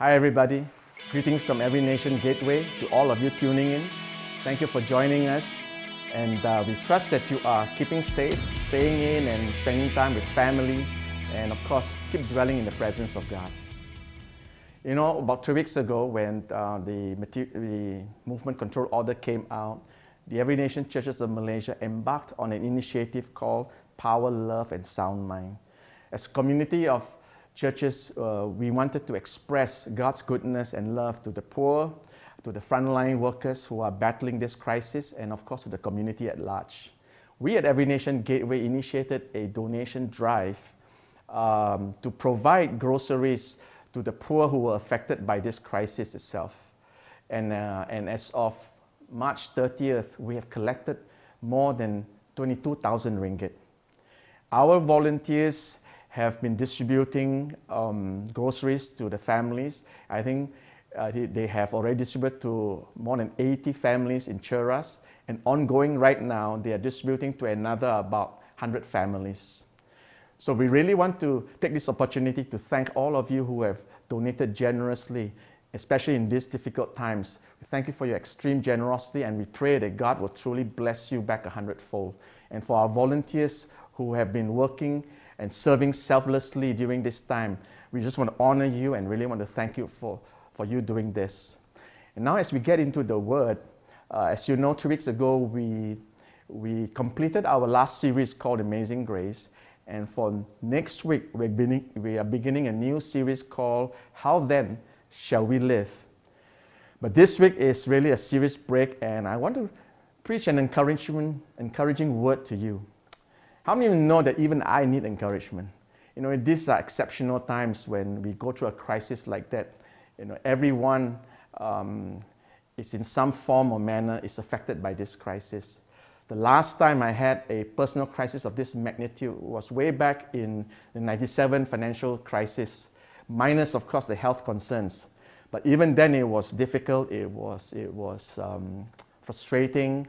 Hi everybody, greetings from Every Nation Gateway to all of you tuning in. Thank you for joining us, and we trust that you are keeping safe, staying in and spending time with family, and of course keep dwelling in the presence of God. You know, about 3 weeks ago when the movement control order came out, the Every Nation Churches of Malaysia embarked on an initiative called Power, Love and Sound Mind. As a community of churches, we wanted to express God's goodness and love to the poor, to the frontline workers who are battling this crisis, and of course to the community at large. We at Every Nation Gateway initiated a donation drive to provide groceries to the poor who were affected by this crisis itself. And as of March 30th, we have collected more than 22,000 ringgit. Our volunteers have been distributing groceries to the families. I think they have already distributed to more than 80 families in Cheras, and ongoing right now, they are distributing to another about 100 families. So we really want to take this opportunity to thank all of you who have donated generously, especially in these difficult times. We thank you for your extreme generosity, and we pray that God will truly bless you back 100-fold. And for our volunteers who have been working and serving selflessly during this time, we just want to honor you and really want to thank you for you doing this. And now as we get into the Word, as you know, 2 weeks ago we completed our last series called Amazing Grace, and for next week we are beginning a new series called How Then Shall We Live? But this week is really a series break, and I want to preach an encouraging word to you. How many of you know that even I need encouragement? You know, these are exceptional times when we go through a crisis like that. You know, everyone is in some form or manner is affected by this crisis. The last time I had a personal crisis of this magnitude was way back in the 97 financial crisis, minus of course the health concerns. But even then it was difficult, it was frustrating,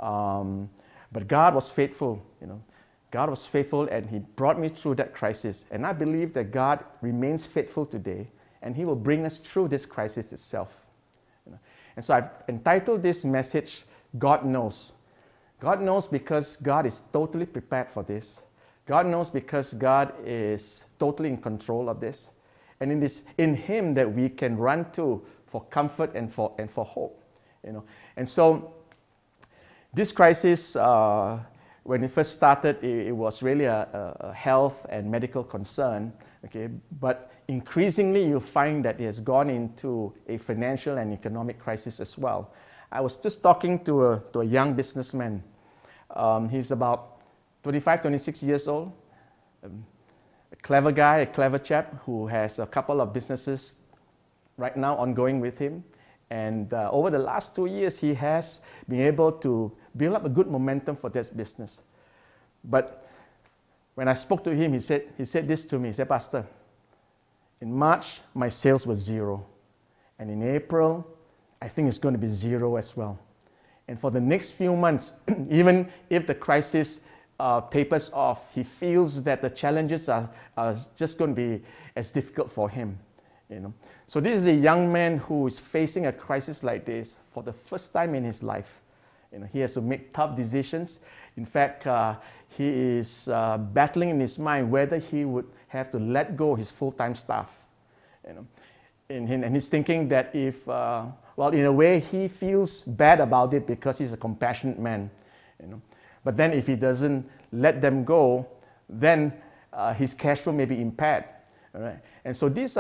but God was faithful, you know. God was faithful, and He brought me through that crisis. And I believe that God remains faithful today, and He will bring us through this crisis itself. You know? And so I've entitled this message, God Knows. God knows because God is totally prepared for this. God knows because God is totally in control of this. And it is in Him that we can run to for comfort and for hope. You know? And so this crisis, when it first started, it was really a health and medical concern, okay? But increasingly, you find that it has gone into a financial and economic crisis as well. I was just talking to a young businessman. He's about 25, 26 years old, a clever guy, a clever chap who has a couple of businesses right now ongoing with him. And over the last 2 years, he has been able to build up a good momentum for this business. But when I spoke to him, he said this to me. He said, Pastor, in March, my sales were 0. And in April, I think it's going to be 0 as well. And for the next few months, even if the crisis tapers off, he feels that the challenges are just going to be as difficult for him. You know? So this is a young man who is facing a crisis like this for the first time in his life. You know, he has to make tough decisions. In fact, he is battling in his mind whether he would have to let go his full-time staff. You know, and he's thinking that if, in a way, he feels bad about it because he's a compassionate man. You know, but then if he doesn't let them go, then his cash flow may be impaired. All right? And so these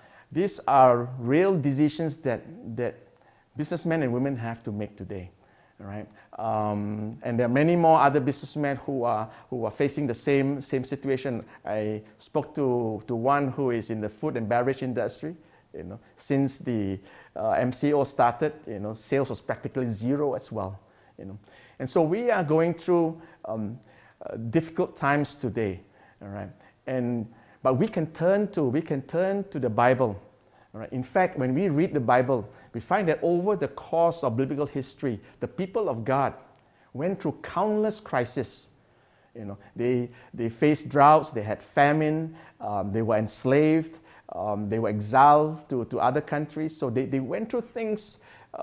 are real decisions that businessmen and women have to make today, right? And there are many more other businessmen who are facing the same situation. I spoke to one who is in the food and beverage industry. You know, since the MCO started, you know, sales was practically 0 as well. You know, and so we are going through difficult times today, all right? But we can turn to the Bible. All right? In fact, when we read the Bible, we find that over the course of biblical history, the people of God went through countless crises. You know, they faced droughts, they had famine, they were enslaved, They were exiled to other countries. So they went through things.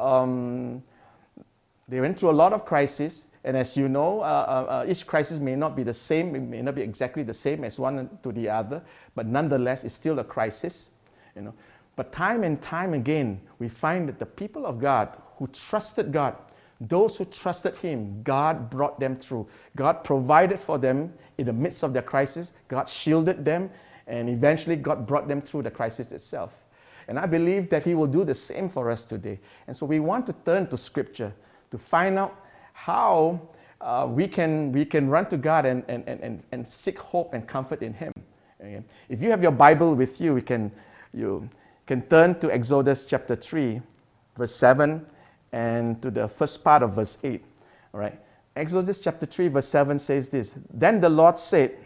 They went through a lot of crises. And as you know, each crisis may not be the same. It may not be exactly the same as one to the other. But nonetheless, it's still a crisis. But time and time again, we find that the people of God who trusted God, those who trusted Him, God brought them through. God provided for them in the midst of their crisis. God shielded them, and eventually God brought them through the crisis itself. And I believe that He will do the same for us today. And so we want to turn to Scripture to find out how we can run to God and seek hope and comfort in Him. Okay? If you have your Bible with you, you can turn to Exodus chapter 3, verse 7, and to the first part of verse 8. All right. Exodus chapter 3, verse 7 says this: Then the Lord said,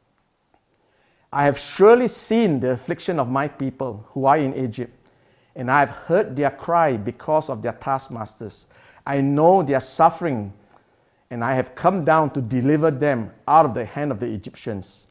I have surely seen the affliction of my people who are in Egypt, and I have heard their cry because of their taskmasters. I know their suffering, and I have come down to deliver them out of the hand of the Egyptians.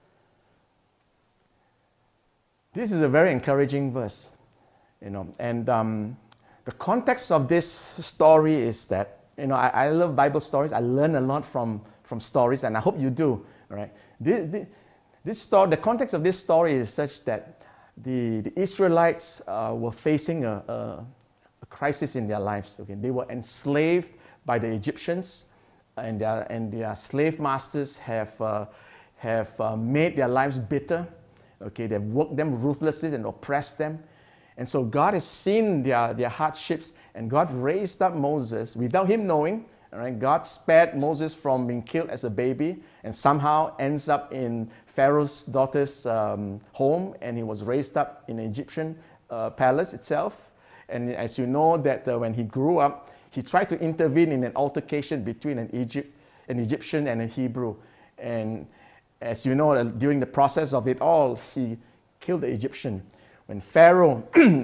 This is a very encouraging verse, and the context of this story is that, I love Bible stories. I learn a lot from stories, and I hope you do. All right. The context of this story is such that the Israelites were facing a crisis in their lives. Okay, they were enslaved by the Egyptians, and their slave masters have made their lives bitter. Okay, they've worked them ruthlessly and oppressed them. And so God has seen their hardships, and God raised up Moses without him knowing. All right, God spared Moses from being killed as a baby, and somehow ends up in Pharaoh's daughter's home, and he was raised up in an Egyptian palace itself. And as you know, that when he grew up, he tried to intervene in an altercation between an Egyptian and a Hebrew. And as you know, during the process of it all, he killed the Egyptian. When Pharaoh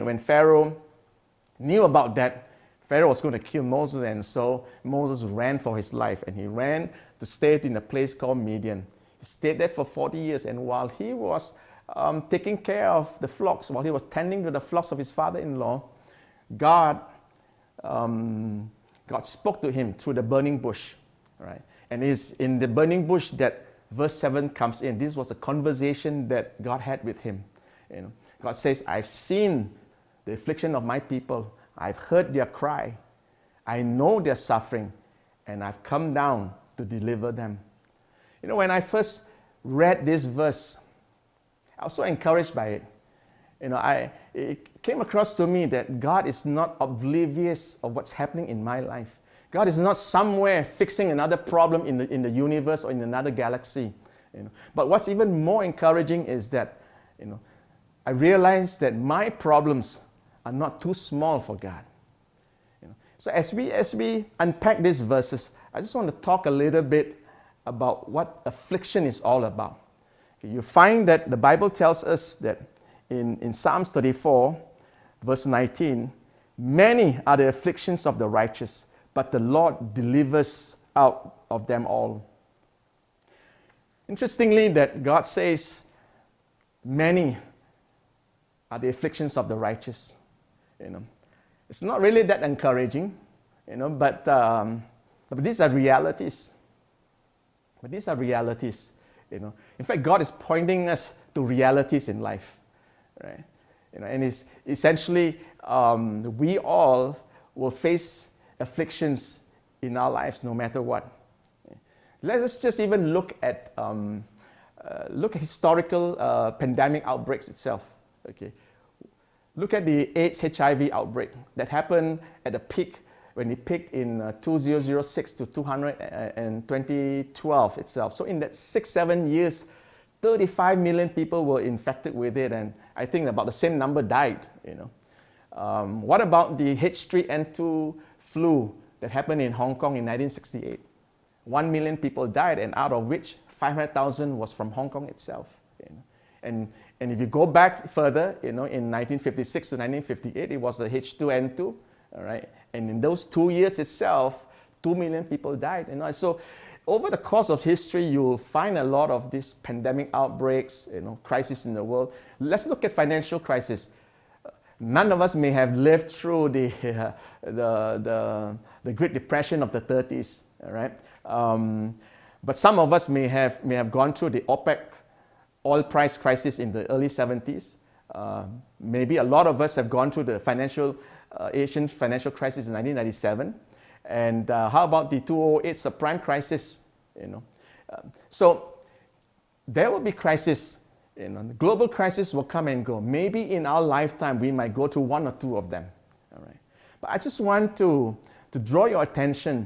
knew about that, Pharaoh was going to kill Moses, and so Moses ran for his life, and he ran to stay in a place called Midian. He stayed there for 40 years, and while he was taking care of the flocks, while he was tending to the flocks of his father-in-law, God spoke to him through the burning bush, right? And it's in the burning bush that verse 7 comes in. This was the conversation that God had with him. God says, I've seen the affliction of my people. I've heard their cry. I know their suffering, and I've come down to deliver them. When I first read this verse, I was so encouraged by it. It came across to me that God is not oblivious of what's happening in my life. God is not somewhere fixing another problem in the universe or in another galaxy. But what's even more encouraging is that, I realize that my problems are not too small for God. So as we unpack these verses, I just want to talk a little bit about what affliction is all about. You find that the Bible tells us that in Psalms 34, verse 19, many are the afflictions of the righteous, but the Lord delivers out of them all. Interestingly, that God says, many are the afflictions of the righteous. It's not really that encouraging, but these are realities. But these are realities, In fact, God is pointing us to realities in life, right? And it's essentially, we all will face afflictions in our lives, no matter what. Let us just even look at historical pandemic outbreaks itself. Okay, look at the AIDS HIV outbreak that happened at a peak when it peaked in 2006 to 2012 itself. So in that 6-7 years, 35 million people were infected with it, and I think about the same number died. What about the H3N2 flu that happened in Hong Kong in 1968? 1 million people died, and out of which 500,000 was from Hong Kong itself. And if you go back further, in 1956 to 1958, it was the H2N2, all right? And in those 2 years itself, 2 million people died. So over the course of history, you will find a lot of these pandemic outbreaks, crisis in the world. Let's look at financial crisis. None of us may have lived through the Great Depression of the 30s, all right? But some of us may have gone through the OPEC oil price crisis in the early 70s. Maybe a lot of us have gone through the Asian financial crisis in 1997. And how about the 2008 subprime crisis? So there will be crisis. The global crisis will come and go. Maybe in our lifetime we might go through one or two of them. All right. But I just want to draw your attention,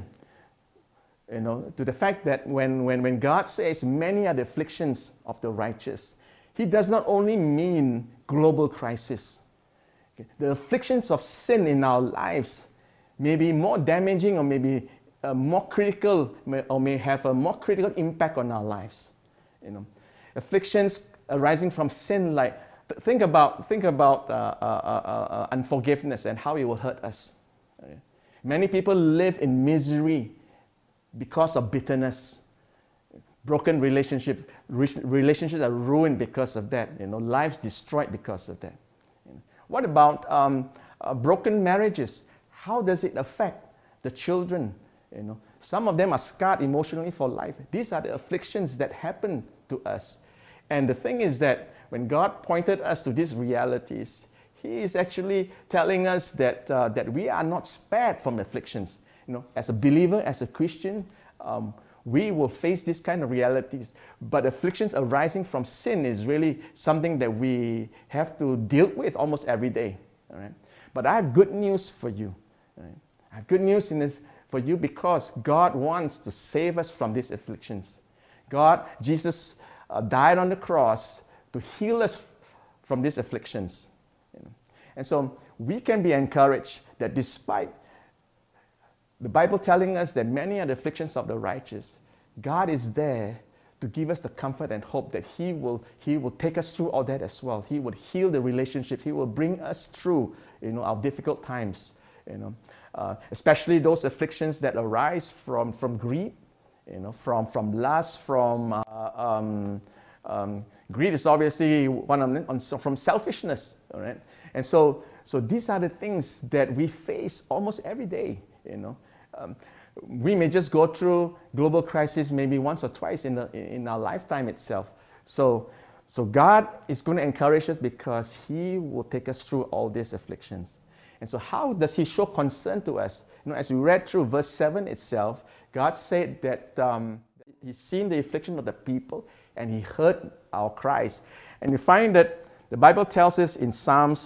to the fact that when God says many are the afflictions of the righteous, He does not only mean global crisis. Okay. The afflictions of sin in our lives may be more damaging or maybe more critical or may have a more critical impact on our lives. Afflictions arising from sin, like think about unforgiveness and how it will hurt us. Okay. Many people live in misery because of bitterness. Broken relationships are ruined because of that. Lives destroyed because of that. What about broken marriages? How does it affect the children? Some of them are scarred emotionally for life. These are the afflictions that happen to us. And the thing is that when God pointed us to these realities, He is actually telling us that we are not spared from afflictions. As a believer, as a Christian, we will face these kind of realities. But afflictions arising from sin is really something that we have to deal with almost every day. All right? But I have good news for you. Right? I have good news for you because God wants to save us from these afflictions. Jesus died on the cross to heal us from these afflictions. And so we can be encouraged that despite the Bible telling us that many are the afflictions of the righteous, God is there to give us the comfort and hope that He will take us through all that as well. He would heal the relationships. He will bring us through our difficult times. Especially those afflictions that arise from greed, from lust, from greed is obviously one of them, from selfishness. All right, and so these are the things that we face almost every day. We may just go through global crisis maybe once or twice in our lifetime itself. So God is going to encourage us because He will take us through all these afflictions. And so how does He show concern to us? As we read through verse 7 itself, God said that He's seen the affliction of the people and He heard our cries. And you find that the Bible tells us in Psalm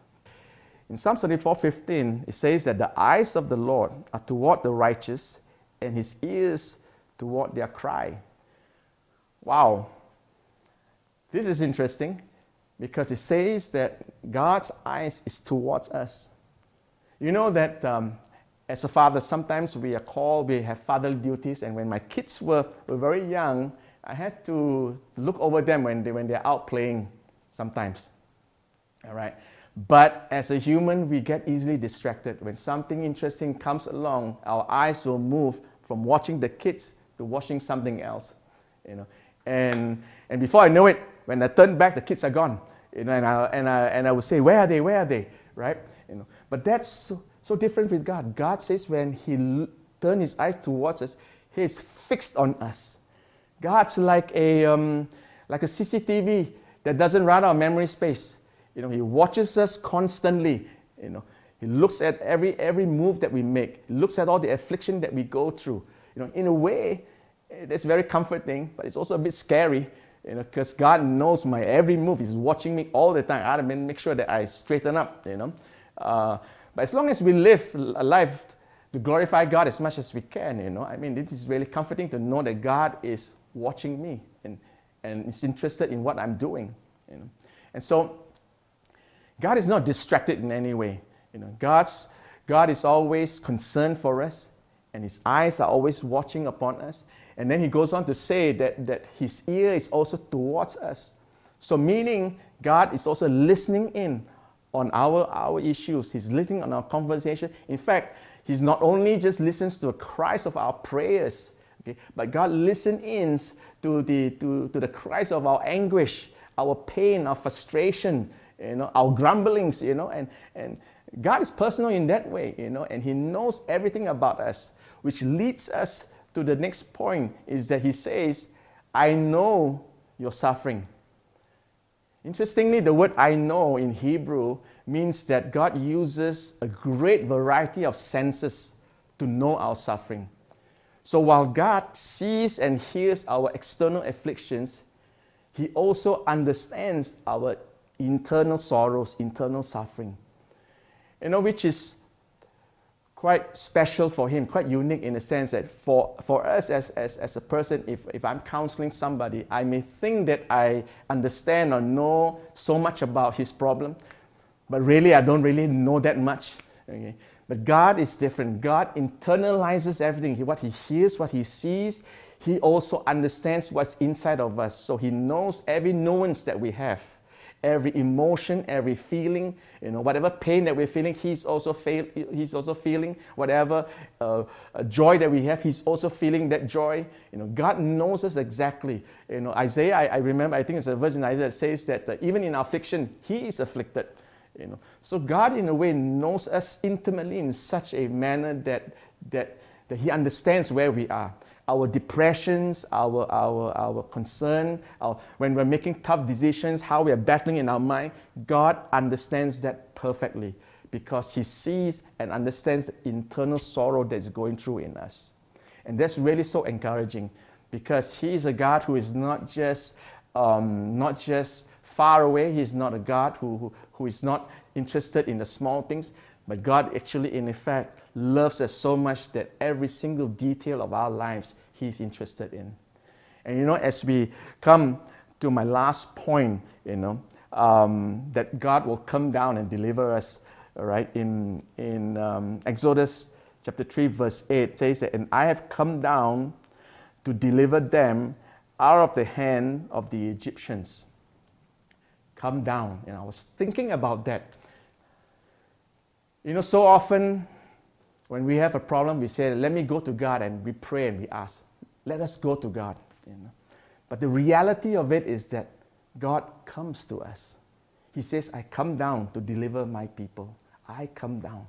34:15, it says that the eyes of the Lord are toward the righteous and His ears toward their cry. Wow. This is interesting because it says that God's eyes is towards us. You know that as a father, sometimes we have fatherly duties, and when my kids were very young, I had to look over them when they're out playing sometimes. All right. But as a human, we get easily distracted. When something interesting comes along, our eyes will move from watching the kids to watching something else. And before I know it, when I turn back, the kids are gone. And I would say, where are they? Where are they? Right? But that's so different with God. God says when He turns His eyes towards us, He is fixed on us. God's like a CCTV that doesn't run out of memory space. He watches us constantly. He looks at every move that we make. He looks at all the affliction that we go through. In a way, it's very comforting, but it's also a bit scary. Because God knows my every move. He's watching me all the time. I have to make sure that I straighten up. But as long as we live a life to glorify God as much as we can, it is really comforting to know that God is watching me and is interested in what I'm doing. And so God is not distracted in any way. God is always concerned for us, and His eyes are always watching upon us. And then He goes on to say that His ear is also towards us. So meaning God is also listening in on our issues. He's listening on our conversation. In fact, He's not only just listens to the cries of our prayers, Okay? But God listens in to the cries of our anguish, our pain, our frustration, our grumblings, and God is personal in that way, and He knows everything about us, which leads us to the next point, is that He says, I know your suffering. Interestingly, the word I know in Hebrew means that God uses a great variety of senses to know our suffering. So while God sees and hears our external afflictions, He also understands our internal sorrows, internal suffering. Which is quite special for Him, quite unique in the sense that for us as a person, if I'm counseling somebody, I may think that I understand or know so much about his problem, but really I don't really know that much. Okay? But God is different. God internalizes everything. What He hears, what He sees, He also understands what's inside of us. So He knows every nuance that we have. Every emotion, every feeling, whatever pain that we're feeling, He's also feeling. Whatever joy that we have, He's also feeling that joy. God knows us exactly. Isaiah, I remember, I think it's a verse in Isaiah that says that even in affliction, He is afflicted. So God, in a way, knows us intimately in such a manner that He understands where we are. Our depressions, our concern, when we're making tough decisions, how we are battling in our mind, God understands that perfectly because He sees and understands the internal sorrow that's going through in us. And that's really so encouraging because He is a God who is not just far away. He's not a God who is not interested in the small things, but God actually, in effect, loves us so much that every single detail of our lives He's interested in. And as we come to my last point, that God will come down and deliver us, right? In Exodus chapter 3 verse 8 it says that, and I have come down to deliver them out of the hand of the Egyptians. Come down. I was thinking about that. So often when we have a problem, we say, let me go to God, and we pray and we ask, let us go to God. But the reality of it is that God comes to us. He says, I come down to deliver my people. I come down.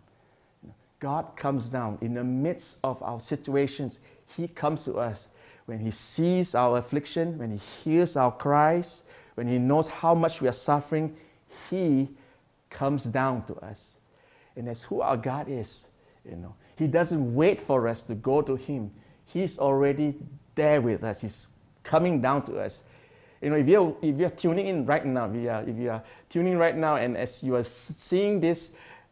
God comes down in the midst of our situations. He comes to us when He sees our affliction, when He hears our cries, when He knows how much we are suffering. He comes down to us. And that's who our God is. He doesn't wait for us to go to Him. He's already there with us. He's coming down to us. If you're tuning in right now, if you are tuning right now, and as you are seeing this,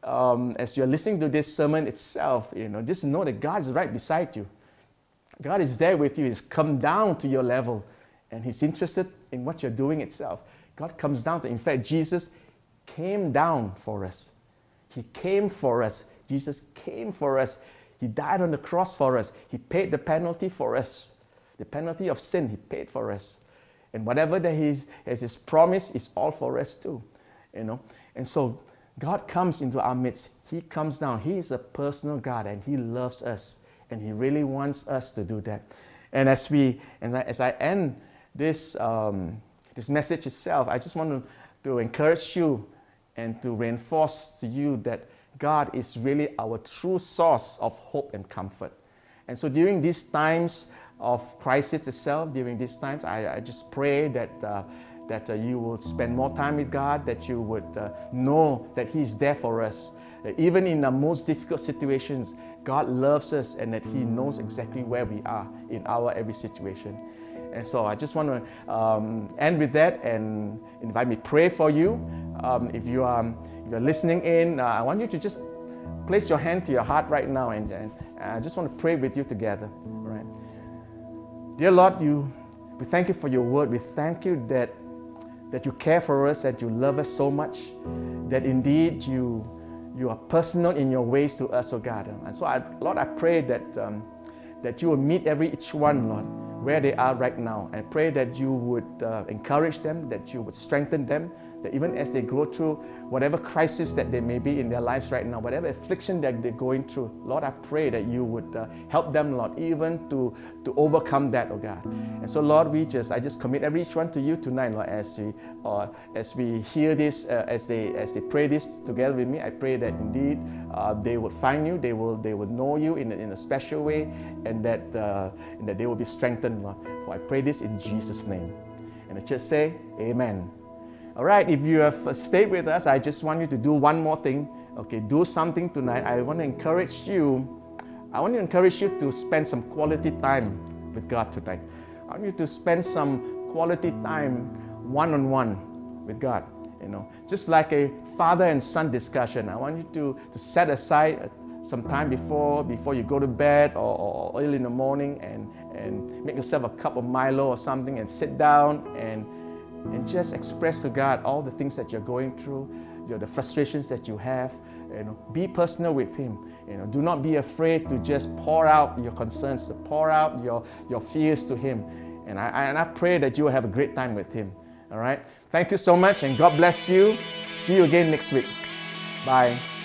as you are listening to this sermon itself, just know that God is right beside you. God is there with you. He's come down to your level, and He's interested in what you're doing itself. God comes down to. In fact, Jesus came down for us. He came for us. Jesus came for us. He died on the cross for us. He paid the penalty for us. The penalty of sin, He paid for us. And whatever that He has His promise is all for us too. And so God comes into our midst. He comes down. He is a personal God, and He loves us. And He really wants us to do that. And as I end this message itself, I just want to encourage you and to reinforce to you that God is really our true source of hope and comfort. And so during these times of crisis itself, during these times, I just pray that you will spend more time with God, that you would know that He's there for us. That even in the most difficult situations, God loves us and that He knows exactly where we are in our every situation. And so I just want to end with that and invite me pray for you. If you're listening in, I want you to just place your hand to your heart right now, and I just want to pray with you together. All right. Dear Lord, we thank You for Your word. We thank You that You care for us, that You love us so much, that indeed You are personal in Your ways to us, oh God. And so, Lord, I pray that You will meet each one, Lord, where they are right now. I pray that You would encourage them, that You would strengthen them, that even as they go through whatever crisis that they may be in their lives right now, whatever affliction that they're going through, Lord, I pray that you would help them, Lord, even to overcome that, oh God. And so, Lord, I just commit every each one to you tonight, Lord, as we hear this, as they pray this together with me. I pray that indeed they would find you, they would know you in a special way, and that they will be strengthened, Lord. For I pray this in Jesus' name. And the church say, Amen. All right, if you have stayed with us, I just want you to do one more thing. Okay, do something tonight. I want to encourage you to spend some quality time with God tonight. I want you to spend some quality time one-on-one with God. You know, just like a father and son discussion. I want you to set aside some time before you go to bed or early in the morning and make yourself a cup of Milo or something and sit down and just express to God all the things that you're going through, the frustrations that you have. You know, be personal with Him. You know, do not be afraid to just pour out your concerns, to pour out your fears to Him. And I pray that you will have a great time with Him. All right. Thank you so much, and God bless you. See you again next week. Bye.